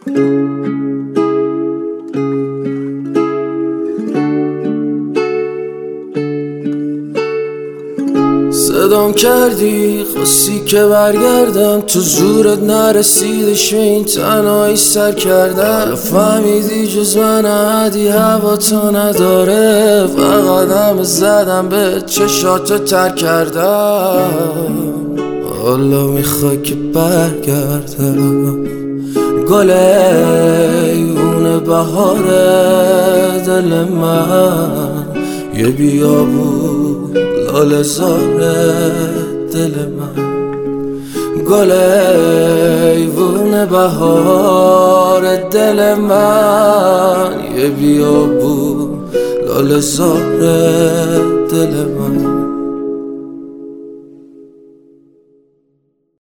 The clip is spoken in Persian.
صدام کردی خواستی که برگردم، تو زورت نرسیدش به این تنهایی سر کردم. فهمیدی جز من احدی هوا تو نداره، فقط همه زدم به چشاتو تر کردم. حالا میخوای که برگردم، گل ایوون بهار دل من، یه بیابون لاله زاره دل من. گل ایوون بهار دل من، یه بیابون لاله زاره دل من.